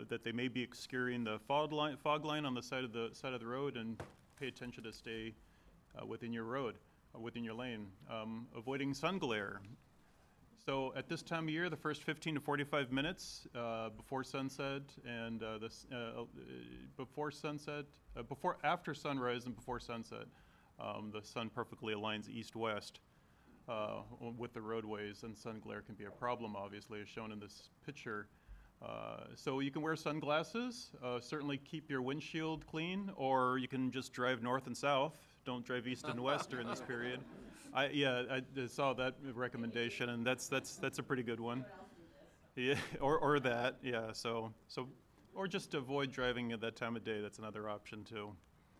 that they may be obscuring the fog line on the side of the road, and pay attention to stay within your road, within your lane. Avoiding sun glare. So at this time of year, the first 15 to 45 minutes before sunset and after sunrise and before sunset, the sun perfectly aligns east-west with the roadways, and sun glare can be a problem, obviously, as shown in this picture. So you can wear sunglasses, certainly keep your windshield clean, or you can just drive north and south. Don't drive east and west during this period. I saw that recommendation, and that's a pretty good one. Yeah, or that, yeah. So or just avoid driving at that time of day. That's another option too.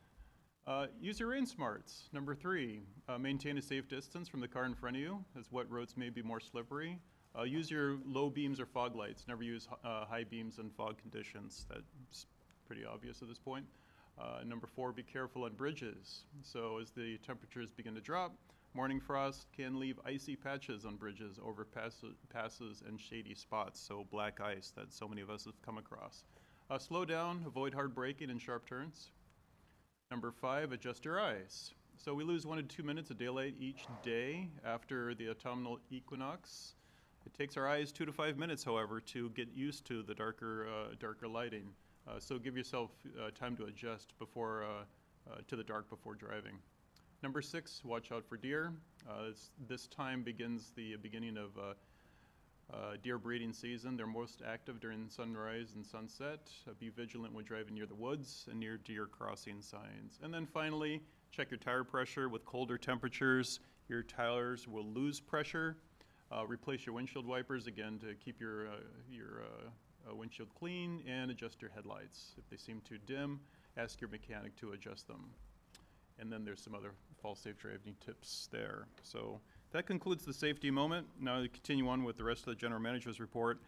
Use your rain smarts. Number 3, maintain a safe distance from the car in front of you, as wet roads may be more slippery. Use your low beams or fog lights. Never use high beams in fog conditions. That's pretty obvious at this point. Number 4, be careful on bridges. So as the temperatures begin to drop, morning frost can leave icy patches on bridges, overpasses, and shady spots, so black ice that so many of us have come across. Slow down, avoid hard braking and sharp turns. Number 5, adjust your eyes. So we lose 1 to 2 minutes of daylight each day after the autumnal equinox. It takes our eyes 2 to 5 minutes, however, to get used to the darker lighting. So give yourself time to adjust to the dark before driving. Number 6, watch out for deer. This time begins the beginning of deer breeding season. They're most active during sunrise and sunset. Be vigilant when driving near the woods and near deer crossing signs. And then finally, check your tire pressure. With colder temperatures, your tires will lose pressure. Replace your windshield wipers, again, to keep your windshield clean, and adjust your headlights. If they seem too dim, ask your mechanic to adjust them. And then there's some other fall safe driving tips there. So that concludes the safety moment. Now to continue on with the rest of the General Manager's report.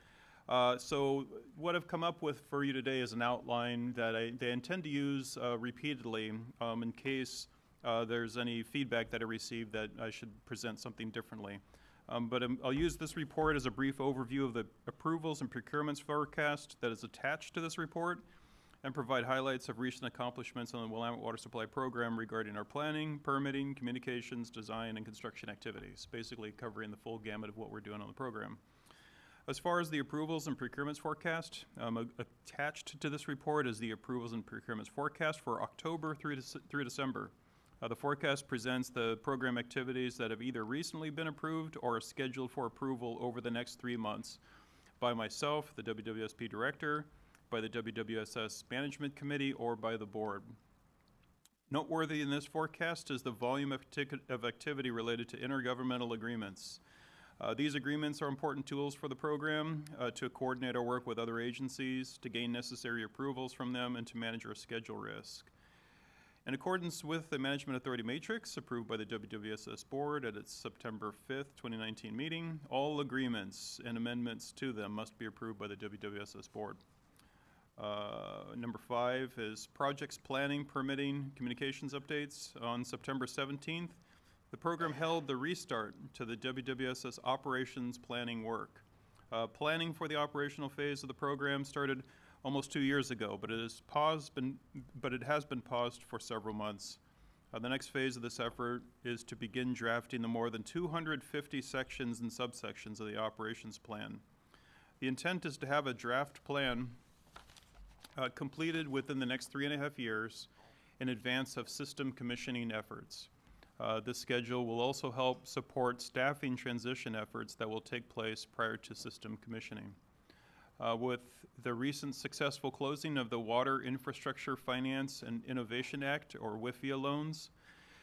So what I've come up with for you today is an outline that they intend to use repeatedly in case there's any feedback that I received that I should present something differently. But I'll use this report as a brief overview of the approvals and procurements forecast that is attached to this report, and provide highlights of recent accomplishments on the Willamette Water Supply Program regarding our planning, permitting, communications, design, and construction activities, basically covering the full gamut of what we're doing on the program. As far as the approvals and procurements forecast, attached to this report is the approvals and procurements forecast for October through December. The forecast presents the program activities that have either recently been approved or are scheduled for approval over the next 3 months by myself, the WWSP Director, by the WWSS Management Committee, or by the Board. Noteworthy in this forecast is the volume of activity related to intergovernmental agreements. These agreements are important tools for the program to coordinate our work with other agencies, to gain necessary approvals from them, and to manage our schedule risk. In accordance with the Management Authority Matrix approved by the WWSS Board at its September 5th, 2019 meeting, all agreements and amendments to them must be approved by the WWSS Board. Number 5 is projects planning, permitting, communications updates. On September 17th, the program held the restart to the WWSS operations planning work. Planning for the operational phase of the program started almost 2 years ago, but it has been paused for several months. The next phase of this effort is to begin drafting the more than 250 sections and subsections of the operations plan. The intent is to have a draft plan completed within the next 3.5 years in advance of system commissioning efforts. This schedule will also help support staffing transition efforts that will take place prior to system commissioning. With the recent successful closing of the Water Infrastructure Finance and Innovation Act, or WIFIA loans,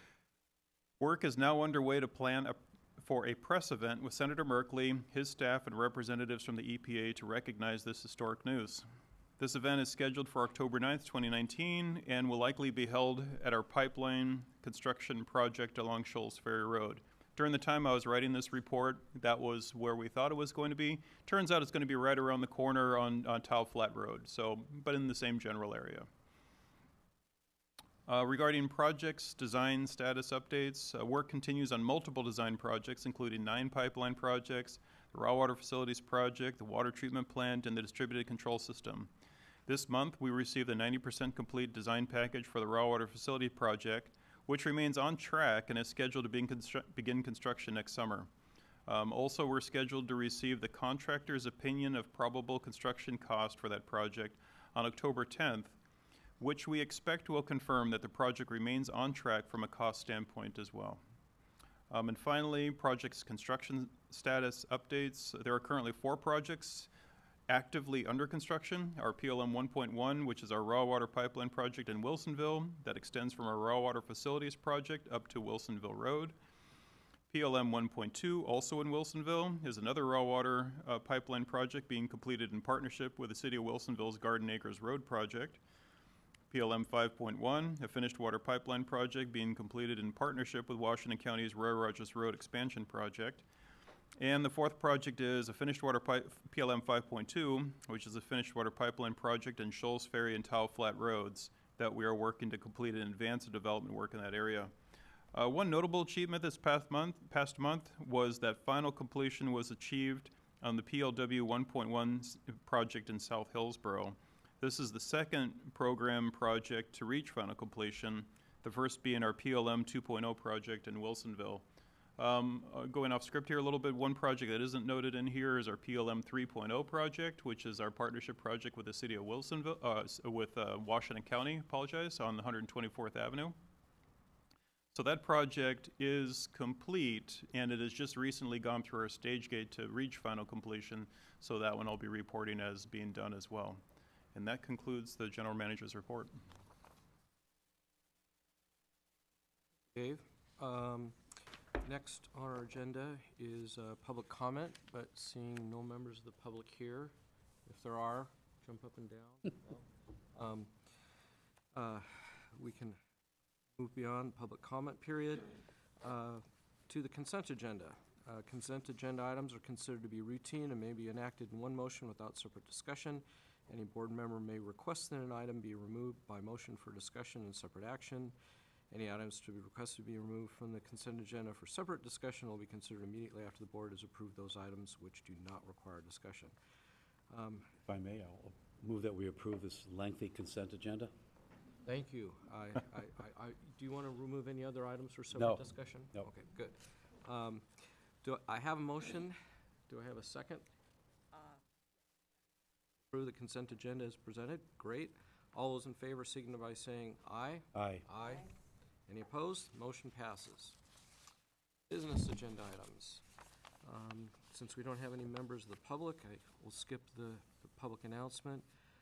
work is now underway to plan for a press event with Senator Merkley, his staff, and representatives from the EPA to recognize this historic news. This event is scheduled for October 9th, 2019, and will likely be held at our pipeline construction project along Shoals Ferry Road. During the time I was writing this report, that was where we thought it was going to be. Turns out it's going to be right around the corner on Tile Flat Road, but in the same general area. Regarding projects, design status updates, work continues on multiple design projects, including 9 pipeline projects, the raw water facilities project, the water treatment plant, and the distributed control system. This month, we received a 90% complete design package for the raw water facility project, which remains on track and is scheduled to begin construction next summer. Also, we're scheduled to receive the contractor's opinion of probable construction cost for that project on October 10th, which we expect will confirm that the project remains on track from a cost standpoint as well. And finally, project's construction status updates. There are currently 4 projects actively under construction. Our PLM 1.1, which is our raw water pipeline project in Wilsonville, that extends from our raw water facilities project up to Wilsonville Road. PLM 1.2, also in Wilsonville, is another raw water pipeline project being completed in partnership with the City of Wilsonville's Garden Acres Road project. PLM 5.1, a finished water pipeline project being completed in partnership with Washington County's Roy Rogers Road expansion project. And the 4th project is a finished water PLM 5.2, which is a finished water pipeline project in Shoals Ferry and Towel Flat Roads that we are working to complete in advance of development work in that area. One notable achievement this past month was that final completion was achieved on the PLW 1.1 project in South Hillsborough. This is the 2nd program project to reach final completion, the first being our PLM 2.0 project in Wilsonville. Going off script here a little bit, one project that isn't noted in here is our PLM 3.0 project, which is our partnership project with the City of Wilsonville, with Washington County, on the 124th Avenue. So that project is complete, and it has just recently gone through our stage gate to reach final completion, so that one I'll be reporting as being done as well. And that concludes the General Manager's report. Dave. Next on our agenda is public comment, but seeing no members of the public here, if there are, jump up and down. We can move beyond public comment period to the consent agenda. Consent agenda items are considered to be routine and may be enacted in one motion without separate discussion. Any board member may request that an item be removed by motion for discussion and separate action. Any items to be requested to be removed from the consent agenda for separate discussion will be considered immediately after the board has approved those items which do not require discussion. If I may, I'll move that we approve this lengthy consent agenda. Thank you. Do you want to remove any other items for separate discussion? No. Okay, good. Do I have a motion? Do I have a second? Approve the consent agenda as presented. Great. All those in favor signify by saying aye. Aye. Aye. Any opposed? Motion passes. Business agenda items. Since we don't have any members of the public, I will skip the public announcement.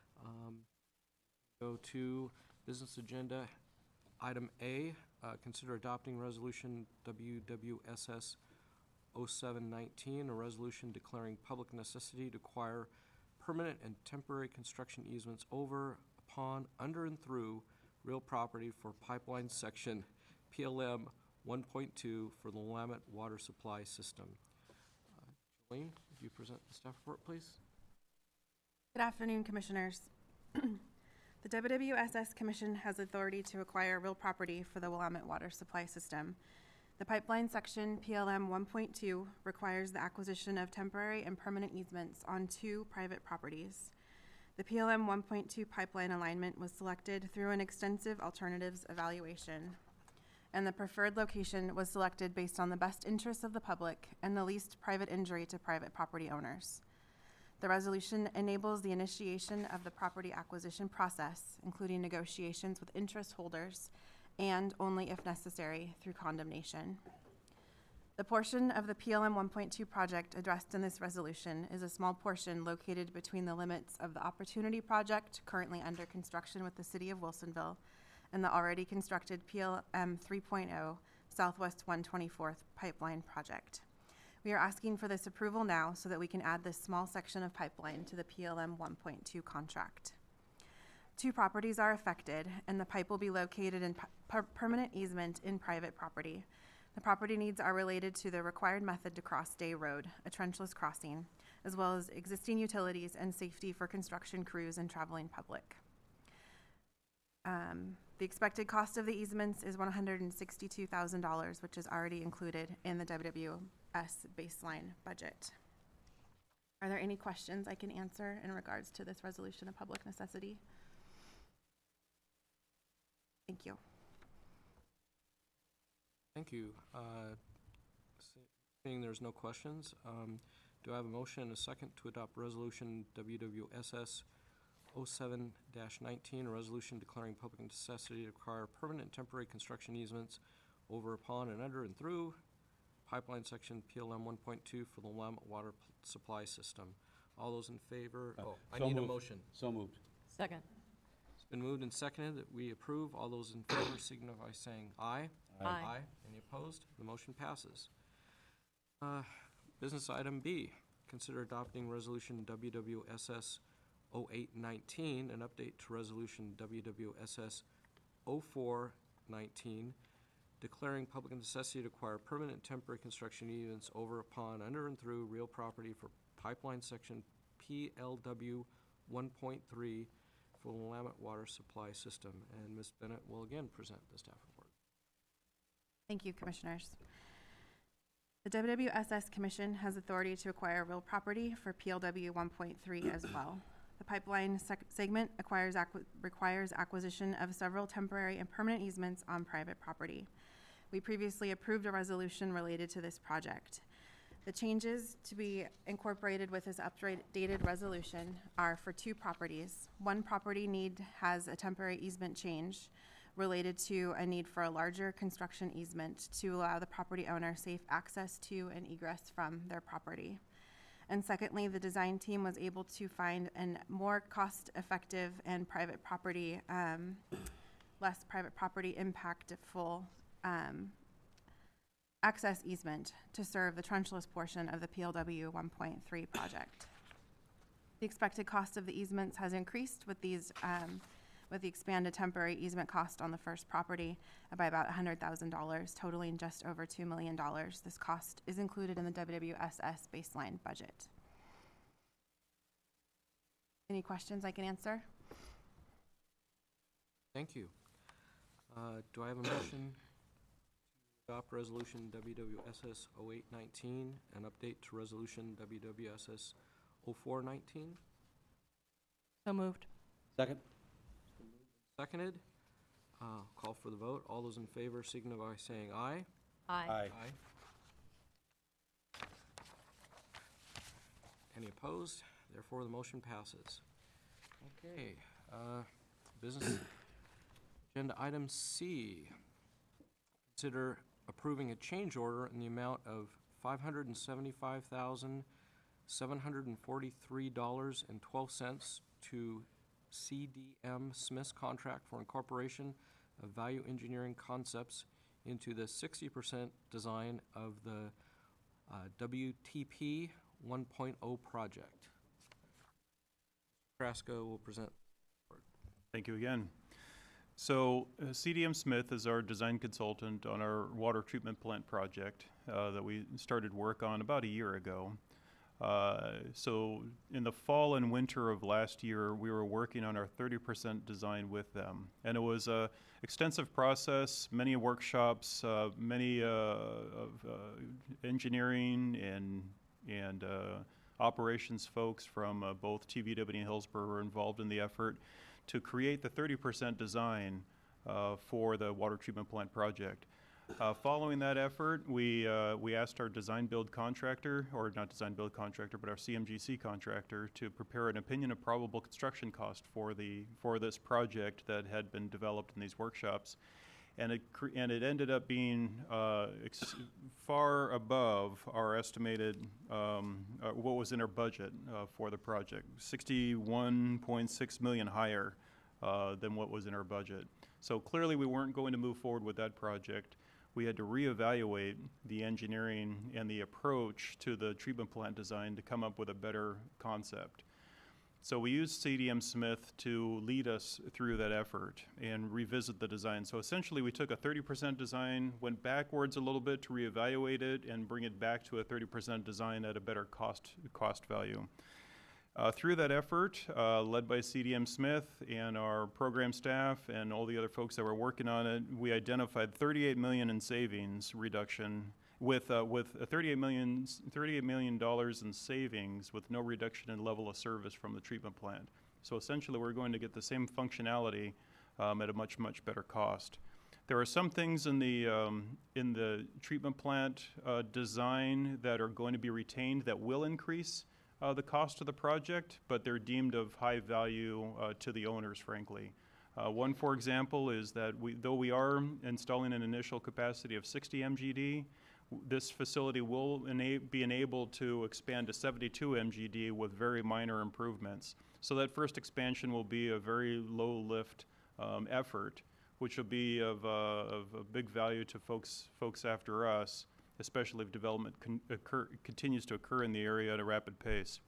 Go to business agenda item A. Consider adopting resolution WWSS 0719, a resolution declaring public necessity to acquire permanent and temporary construction easements over, upon, under, and through real property for pipeline section PLM 1.2 for the Willamette Water Supply System. Jolene, would you present the staff report, please? Good afternoon, Commissioners. The WWSS Commission has authority to acquire real property for the Willamette Water Supply System. The pipeline section PLM 1.2 requires the acquisition of temporary and permanent easements on 2 private properties. The PLM 1.2 pipeline alignment was selected through an extensive alternatives evaluation, and the preferred location was selected based on the best interests of the public and the least private injury to private property owners. The resolution enables the initiation of the property acquisition process, including negotiations with interest holders, and only if necessary through condemnation. The portion of the PLM 1.2 project addressed in this resolution is a small portion located between the limits of the Opportunity Project, currently under construction with the City of Wilsonville, and the already constructed PLM 3.0 Southwest 124th Pipeline Project. We are asking for this approval now so that we can add this small section of pipeline to the PLM 1.2 contract. 2 properties are affected, and the pipe will be located in permanent easement in private property. The property needs are related to the required method to cross Day Road, a trenchless crossing, as well as existing utilities and safety for construction crews and traveling public. The expected cost of the easements is $162,000, which is already included in the WWS baseline budget. Are there any questions I can answer in regards to this resolution of public necessity? Thank you. Thank you. Seeing there's no questions, do I have a motion and a second to adopt Resolution WWSS 07-19, a resolution declaring public necessity to require permanent and temporary construction easements over, upon, and under and through pipeline section PLM 1.2 for the Willamette Water Supply System? All those in favor? I So need a moved. motion. So moved. Second. It's been moved and seconded that we approve. All those in favor signify by saying aye. Aye. Any opposed? The motion passes. Business item B, consider adopting Resolution WWSS 0819, an update to Resolution WWSS 0419, declaring public necessity to acquire permanent and temporary construction easements over, upon, under, and through real property for pipeline section PLW 1.3 for the Willamette Water Supply System. And Ms. Bennett will again present the staff report. Thank you, Commissioners. The WWSS Commission has authority to acquire real property for PLW 1.3 as well. The pipeline segment requires acquisition of several temporary and permanent easements on private property. We previously approved a resolution related to this project. The changes to be incorporated with this updated resolution are for two properties. One property has a temporary easement change related to a need for a larger construction easement to allow the property owner safe access to and egress from their property. And secondly, the design team was able to find a more cost-effective and less private property impactful access easement to serve the trenchless portion of the PLW 1.3 project. The expected cost of the easements has increased with these with the expanded temporary easement cost on the first property by about $100,000, totaling just over $2 million. This cost is included in the WWSS baseline budget. Any questions I can answer? Thank you. Do I have a motion to adopt Resolution WWSS 0819, an update to Resolution WWSS 0419? So moved. Second? Seconded. Call for the vote. All those in favor signify by saying aye. Aye. Any opposed? Therefore, the motion passes. Okay, business agenda item C. Consider approving a change order in the amount of $575,743.12 to CDM Smith's contract for incorporation of value engineering concepts into the 60% design of the WTP 1.0 project. Carrasco will present. Thank you again. So CDM Smith is our design consultant on our water treatment plant project that we started work on about a year ago. So in the fall and winter of last year, we were working on our 30% design with them. And it was a extensive process, many workshops, many engineering and operations folks from both TVW and Hillsborough were involved in the effort to create the 30% design for the water treatment plant project. Following that effort, we asked our design build contractor, or not design build contractor, but our CMGC contractor to prepare an opinion of probable construction cost for this project that had been developed in these workshops. And it ended up being far above our estimated, what was in our budget for the project, $61.6 million higher than what was in our budget. So clearly we weren't going to move forward with that project. We had to reevaluate the engineering and the approach to the treatment plant design to come up with a better concept. So we used CDM Smith to lead us through that effort and revisit the design. So essentially we took a 30% design, went backwards a little bit to reevaluate it and bring it back to a 30% design at a better cost value. Through that effort, led by CDM Smith and our program staff and all the other folks that were working on it, we identified $38 million in savings reduction with $38 million in savings with no reduction in level of service from the treatment plant. So essentially, we're going to get the same functionality at a much, much better cost. There are some things in the treatment plant design that are going to be retained that will increase the cost of the project, but they're deemed of high value to the owners, frankly. One, for example, is that though we are installing an initial capacity of 60 MGD, this facility will be enabled to expand to 72 MGD with very minor improvements. So that first expansion will be a very low lift effort, which will be of a big value to folks after us, especially if development continues to occur in the area at a rapid pace.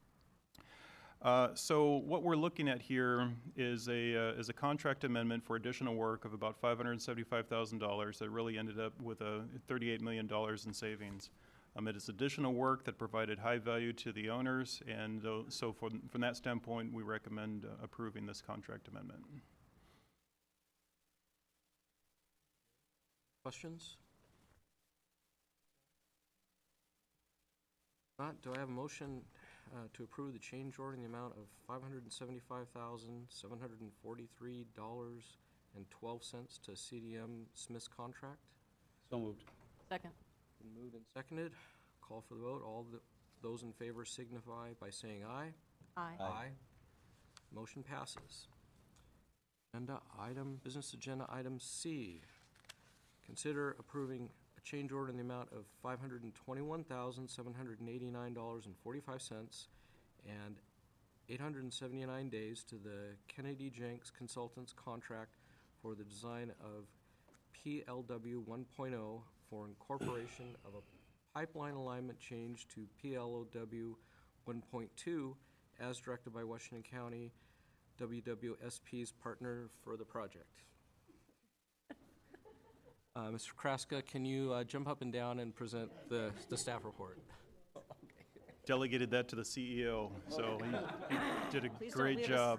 So what we're looking at here is a contract amendment for additional work of about $575,000 that really ended up with $38 million in savings. It is additional work that provided high value to the owners, and so from that standpoint, we recommend approving this contract amendment. Questions? Not, do I have a motion to approve the change order in the amount of $575,743.12 to CDM Smith's contract? So moved. Second. Been moved and seconded. Call for the vote. All those in favor signify by saying aye. Aye. Aye. Motion passes. Business agenda item C. Consider approving a change order in the amount of $521,789.45 and 879 days to the Kennedy Jenks Consultants contract for the design of PLW 1.0 for incorporation of a pipeline alignment change to PLW 1.2 as directed by Washington County WWSP's partner for the project. Mr. Kraska, can you jump up and down and present the staff report? Delegated that to the CEO, so he did a Please don't great leave job.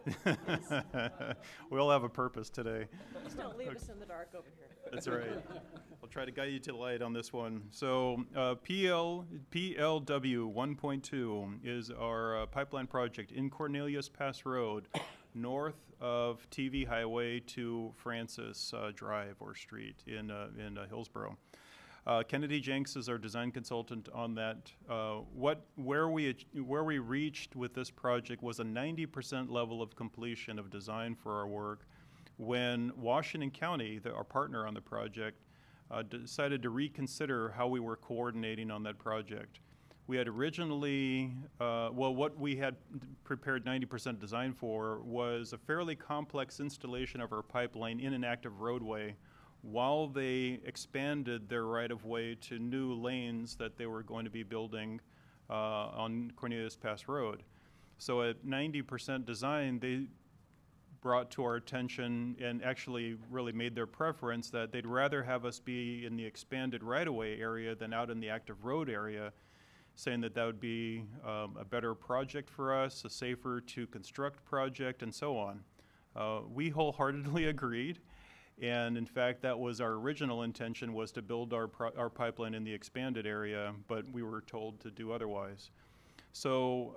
We all have a purpose today. Please don't leave us in the dark over here. That's right. I'll try to guide you to the light on this one. So PLW 1.2 is our pipeline project in Cornelius Pass Road, north of TV Highway to Francis Drive or Street in Hillsborough. Kennedy Jenks is our design consultant on that. Where we reached with this project was a 90% level of completion of design for our work when Washington County, our partner on the project, decided to reconsider how we were coordinating on that project. We had originally, what we had prepared 90% design for was a fairly complex installation of our pipeline in an active roadway while they expanded their right-of-way to new lanes that they were going to be building on Cornelius Pass Road. So at 90% design, they brought to our attention and actually really made their preference that they'd rather have us be in the expanded right-of-way area than out in the active road area, saying that would be a better project for us, a safer to construct project, and so on. We wholeheartedly agreed. And in fact, that was our original intention, was to build our pipeline in the expanded area, but we were told to do otherwise. So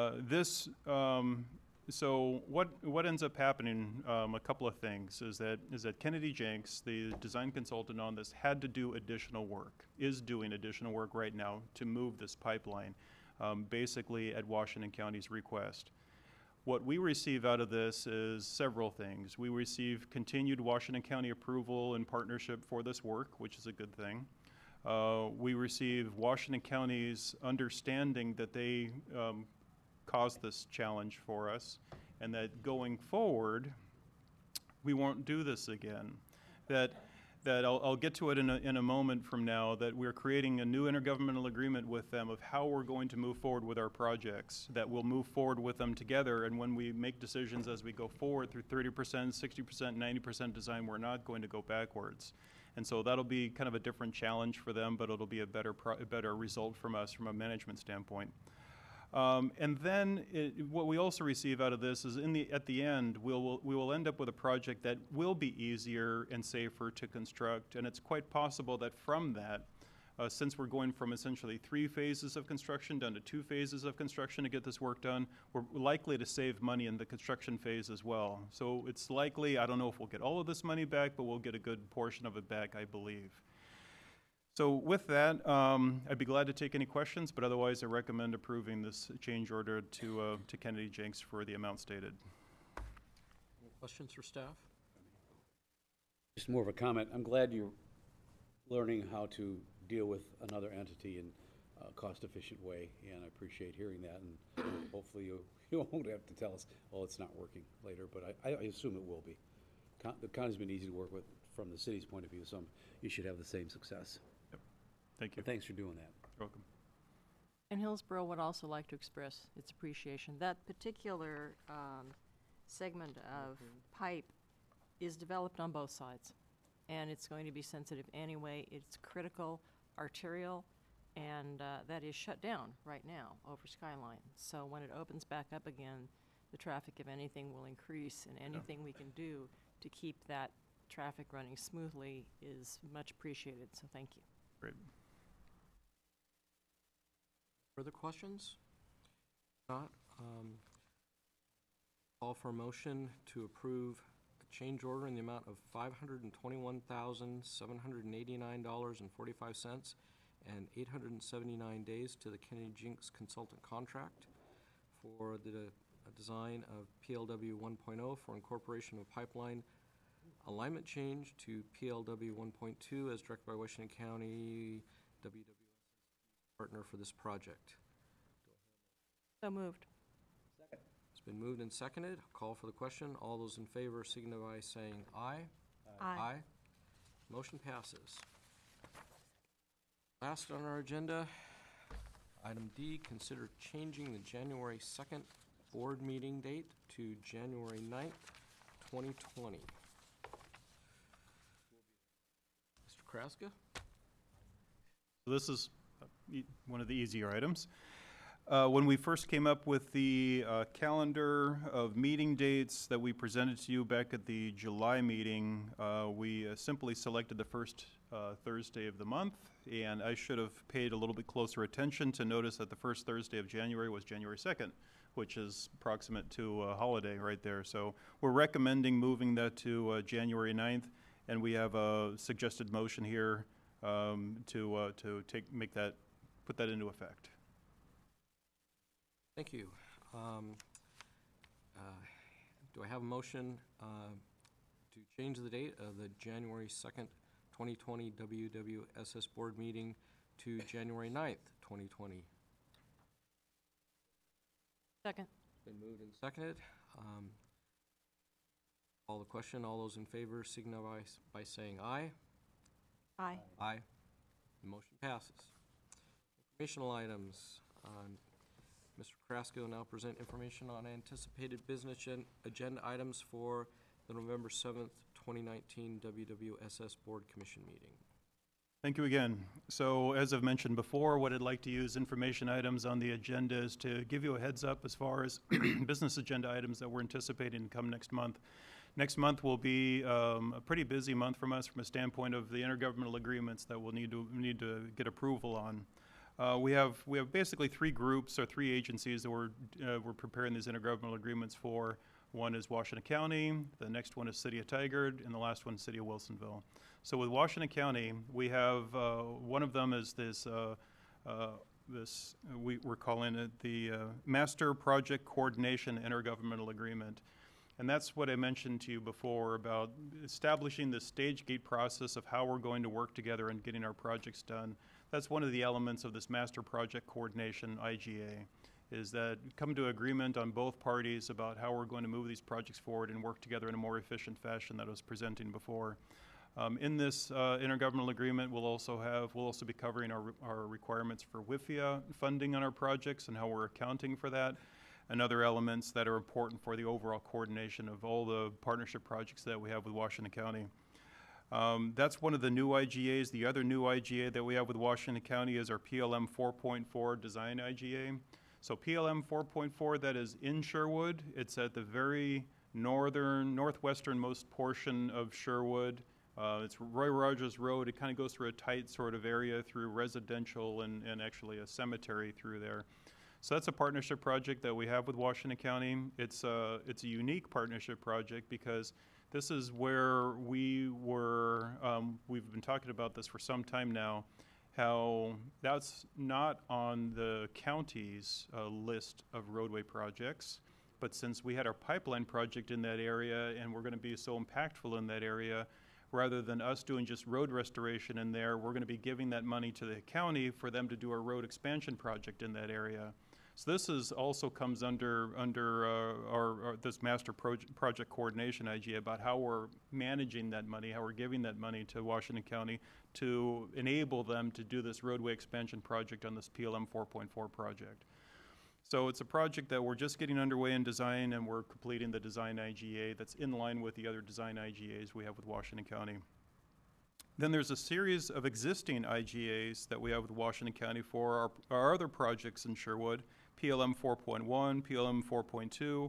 what ends up happening? A couple of things is that Kennedy Jenks, the design consultant on this, had to do additional work. Is doing additional work right now to move this pipeline, basically at Washington County's request. What we receive out of this is several things. We receive continued Washington County approval and partnership for this work, which is a good thing. We receive Washington County's understanding that they caused this challenge for us, and that going forward, we won't do this again. That I'll get to it in a moment from now, that we're creating a new intergovernmental agreement with them of how we're going to move forward with our projects, that we'll move forward with them together, and when we make decisions as we go forward through 30%, 60%, 90% design, we're not going to go backwards. And so that'll be kind of a different challenge for them, but it'll be a better result from us from a management standpoint. And then what we also receive out of this is at the end, we will end up with a project that will be easier and safer to construct, and it's quite possible that from that, Since we're going from essentially 3 phases of construction down to 2 phases of construction to get this work done, we're likely to save money in the construction phase as well. So it's likely, I don't know if we'll get all of this money back, but we'll get a good portion of it back, I believe. So with that, I'd be glad to take any questions, but otherwise I recommend approving this change order to Kennedy Jenks for the amount stated. Any questions for staff? Just more of a comment. I'm glad you're learning how to deal with another entity in a cost-efficient way, and I appreciate hearing that, and hopefully you won't have to tell us, oh, it's not working later, but I assume it will be. The county's been easy to work with from the city's point of view, so you should have the same success. Thank you. But thanks for doing that. You're welcome. And Hillsborough would also like to express its appreciation. That particular segment of pipe is developed on both sides, and it's going to be sensitive anyway. It's critical arterial, and that is shut down right now over Skyline. So when it opens back up again, the traffic, if anything, will increase, and anything we can do to keep that traffic running smoothly is much appreciated, so thank you. Great. Further questions? Not. Call for a motion to approve a change order in the amount of $521,789.45 and 879 days to the Kennedy Jenks consultant contract for the design of PLW 1.0 for incorporation of pipeline alignment change to PLW 1.2 as directed by Washington County WWS partner for this project. So moved. It's been moved and seconded. Call for the question. All those in favor signify by saying aye. Aye. Motion passes. Last on our agenda, item D, consider changing the January 2nd board meeting date to January 9th, 2020. Mr. Kraska? So this is one of the easier items. When we first came up with the calendar of meeting dates that we presented to you back at the July meeting, we simply selected the first Thursday of the month, and I should have paid a little bit closer attention to notice that the first Thursday of January was January 2nd, which is approximate to a holiday right there. So we're recommending moving that to January 9th, and we have a suggested motion here to put that into effect. Thank you. Do I have a motion to change the date of the January 2nd, 2020 WWSS board meeting to January 9th, 2020? Second. Been moved and seconded. Call the question. All those in favor signify by saying aye. Aye. Aye. The motion passes. Informational items. Mr. Kraska will now present information on anticipated business agenda items for the November 7th, 2019 WWSS Board Commission meeting. Thank you again. So as I've mentioned before, what I'd like to use information items on the agenda is to give you a heads up as far as business agenda items that we're anticipating to come next month. Next month will be a pretty busy month from us from a standpoint of the intergovernmental agreements that we'll need to get approval on. We have basically 3 groups or 3 agencies that we're preparing these intergovernmental agreements for. One is Washington County, the next one is City of Tigard, and the last one is City of Wilsonville. So with Washington County, we have one of them is we're calling it the Master Project Coordination Intergovernmental Agreement. And that's what I mentioned to you before about establishing the stage gate process of how we're going to work together and getting our projects done. That's one of the elements of this Master Project Coordination, IGA, is that come to agreement on both parties about how we're going to move these projects forward and work together in a more efficient fashion that I was presenting before. In this intergovernmental agreement, we'll also be covering our requirements for WIFIA funding on our projects and how we're accounting for that, and other elements that are important for the overall coordination of all the partnership projects that we have with Washington County. That's one of the new IGAs. The other new IGA that we have with Washington County is our PLM 4.4 design IGA. So PLM 4.4, that is in Sherwood. It's at the very northwesternmost portion of Sherwood. It's Roy Rogers Road. It kind of goes through a tight sort of area through residential and actually a cemetery through there. So that's a partnership project that we have with Washington County. It's a unique partnership project because this is where we've been talking about this for some time now, how that's not on the county's list of roadway projects. But since we had our pipeline project in that area and we're going to be so impactful in that area, rather than us doing just road restoration in there, we're going to be giving that money to the county for them to do a road expansion project in that area. So this is also comes under our this master project coordination IGA about how we're managing that money, how we're giving that money to Washington County to enable them to do this roadway expansion project on this PLM 4.4 project. So it's a project that we're just getting underway in design, and we're completing the design IGA that's in line with the other design IGAs we have with Washington County. Then there's a series of existing IGAs that we have with Washington County for our other projects in Sherwood, PLM 4.1, PLM 4.2,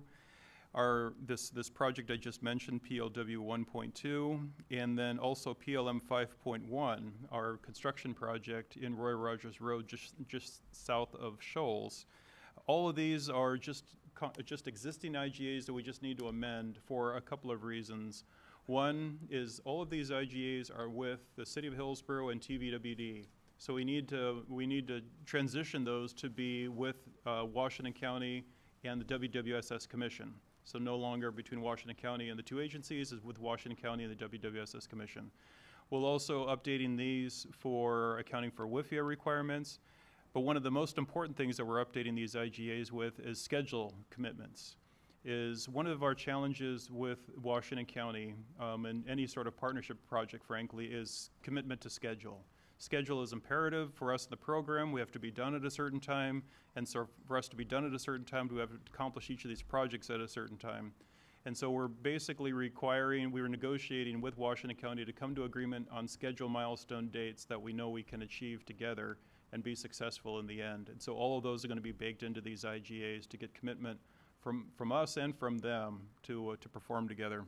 this project I just mentioned, PLW 1.2, and then also PLM 5.1, our construction project in Roy Rogers Road, just south of Shoals. All of these are just existing IGAs that we just need to amend for a couple of reasons. One is all of these IGAs are with the City of Hillsborough and TVWD. So we need to transition those to be with Washington County and the WWSS Commission. So no longer between Washington County and the two agencies, is with Washington County and the WWSS Commission. We'll also updating these for accounting for WIFIA requirements. But one of the most important things that we're updating these IGAs with is schedule commitments. Is one of our challenges with Washington County and any sort of partnership project, frankly, is commitment to schedule. Schedule is imperative for us in the program. We have to be done at a certain time, and so for us to be done at a certain time, we have to accomplish each of these projects at a certain time. And so we're basically we're negotiating with Washington County to come to agreement on schedule milestone dates that we know we can achieve together and be successful in the end. And so all of those are going to be baked into these IGAs to get commitment from us and from them to perform together.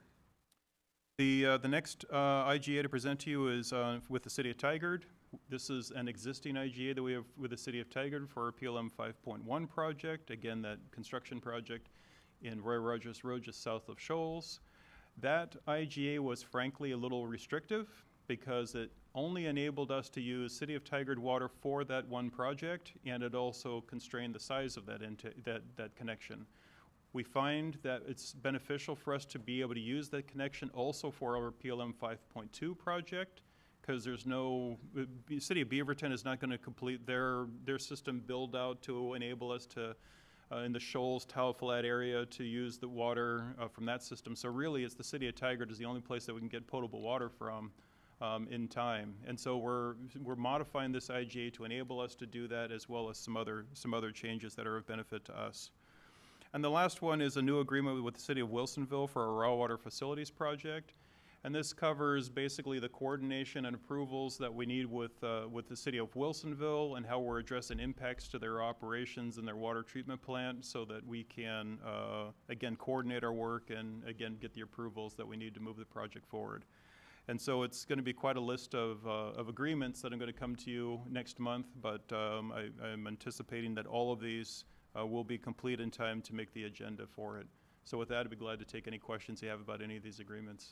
The next IGA to present to you is with the City of Tigard. This is an existing IGA that we have with the City of Tigard for our PLM 5.1 project. Again, that construction project in Roy Rogers Road just south of Shoals. That IGA was frankly a little restrictive because it only enabled us to use City of Tigard water for that one project, and it also constrained the size of that connection. We find that it's beneficial for us to be able to use that connection also for our PLM 5.2 project, because there's the City of Beaverton is not going to complete their system build out to enable us to in the Shoals, Towel Flat area to use the water from that system. So really it's the City of Tigard is the only place that we can get potable water from in time. And so we're modifying this IGA to enable us to do that, as well as some other changes that are of benefit to us. And the last one is a new agreement with the City of Wilsonville for a raw water facilities project. And this covers basically the coordination and approvals that we need with the City of Wilsonville and how we're addressing impacts to their operations and their water treatment plant so that we can, again, coordinate our work and, again, get the approvals that we need to move the project forward. And so it's going to be quite a list of agreements that I'm going to come to you next month, but I'm anticipating that all of these will be complete in time to make the agenda for it. So with that, I'd be glad to take any questions you have about any of these agreements.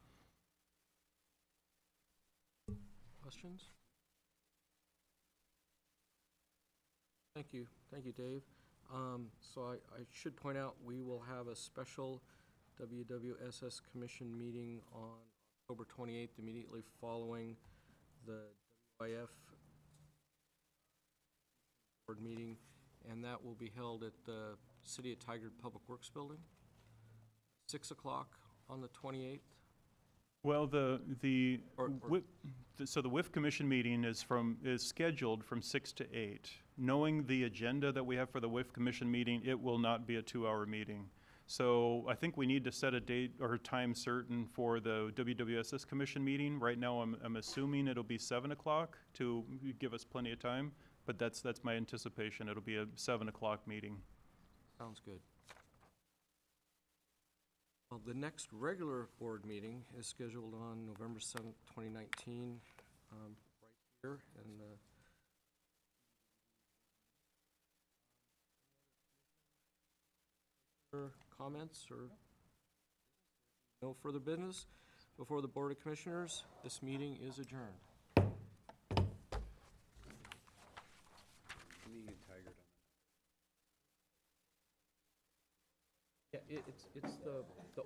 Questions? Thank you, Dave. So I should point out, we will have a special WWSS Commission meeting on October 28th, immediately following the WIF board meeting, and that will be held at the City of Tigard Public Works Building, 6 o'clock on the 28th. Well, so the WIF Commission meeting is scheduled from 6 to 8. Knowing the agenda that we have for the WIF Commission meeting, it will not be a 2-hour meeting. So I think we need to set a date or time certain for the WWSS Commission meeting. Right now, I'm assuming it'll be 7 o'clock to give us plenty of time, but that's my anticipation. It'll be a 7 o'clock meeting. Sounds good. Well, The next regular board meeting is scheduled on November 7th, 2019, right here in the comments or no further business before the Board of Commissioners. This meeting is adjourned. Me and Tiger done. Yeah, it's the